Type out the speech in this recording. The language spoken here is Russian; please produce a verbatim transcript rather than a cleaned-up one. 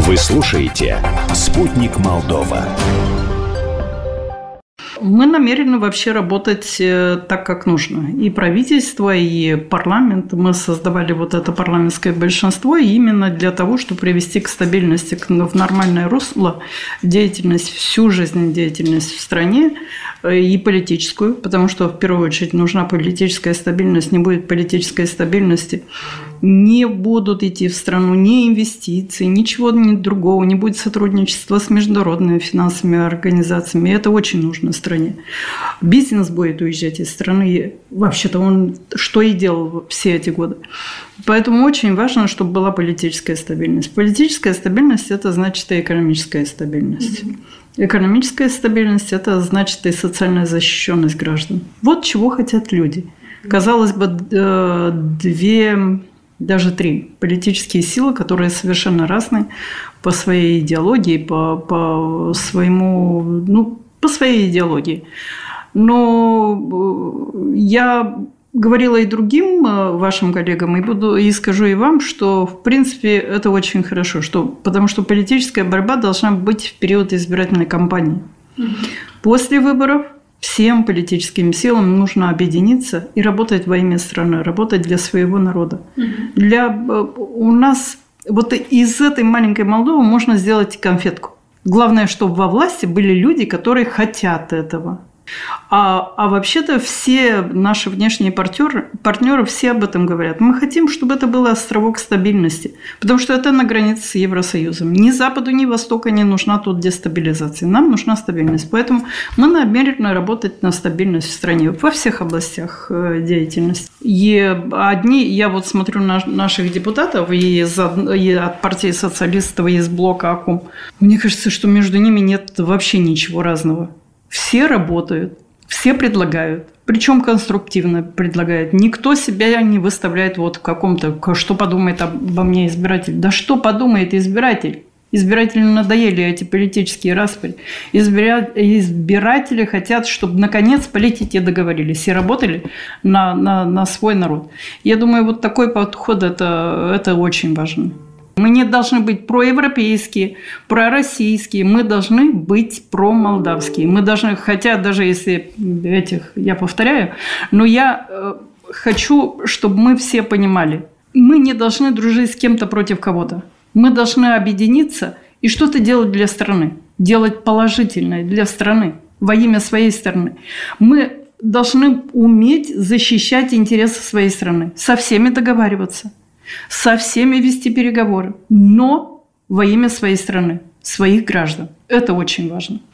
Вы слушаете «Спутник Молдова». Мы намерены вообще работать так, как нужно. И правительство, и парламент. Мы создавали вот это парламентское большинство именно для того, чтобы привести к стабильности, в нормальное русло деятельность, всю жизнедеятельность в стране и политическую, потому что в первую очередь нужна политическая стабильность. Не будет политической стабильности, не будут идти в страну ни инвестиции, ничего ни другого, не будет сотрудничества с международными финансовыми организациями. И это очень нужно стране. Бизнес будет уезжать из страны. Вообще-то он что и делал все эти годы. Поэтому очень важно, чтобы была политическая стабильность. Политическая стабильность – это значит и экономическая стабильность. Mm-hmm. Экономическая стабильность – это значит и социальная защищенность граждан. Вот чего хотят люди. Казалось бы, две... даже три политические силы, которые совершенно разные по своей идеологии, по, по своему, ну, по своей идеологии. Но я говорила и другим вашим коллегам, и буду и скажу и вам, что в принципе это очень хорошо, что, потому что политическая борьба должна быть в период избирательной кампании. После выборов всем политическим силам нужно объединиться и работать во имя страны, работать для своего народа. Mm-hmm. Для, у нас вот из этой маленькой Молдовы можно сделать конфетку. Главное, чтобы во власти были люди, которые хотят этого. А, а вообще-то все наши внешние партнеры, партнеры все об этом говорят. Мы хотим, чтобы это был островок стабильности, потому что это на границе с Евросоюзом. Ни Западу, ни Востоку не нужна тут дестабилизация. Нам нужна стабильность. Поэтому мы намерены работать на стабильность в стране во всех областях деятельности. И одни, я вот смотрю на наших депутатов и, из, и от партии социалистов, и из блока АКУМ. Мне кажется, что между ними нет вообще ничего разного. Все работают, все предлагают, причем конструктивно предлагают. Никто себя не выставляет вот в каком-то, что подумает обо мне избиратель. Да что подумает избиратель? Избирателю надоели эти политические распри. Избиратели хотят, чтобы наконец политики договорились и работали на, на, на свой народ. Я думаю, вот такой подход это, это очень важно. Мы не должны быть проевропейские, пророссийские, мы должны быть промолдавские. Мы должны, хотя даже если этих, я повторяю, но я э, хочу, чтобы мы все понимали, мы не должны дружить с кем-то против кого-то. Мы должны объединиться и что-то делать для страны, делать положительное для страны, во имя своей страны. Мы должны уметь защищать интересы своей страны, со всеми договариваться. Со всеми вести переговоры, но во имя своей страны, своих граждан. Это очень важно.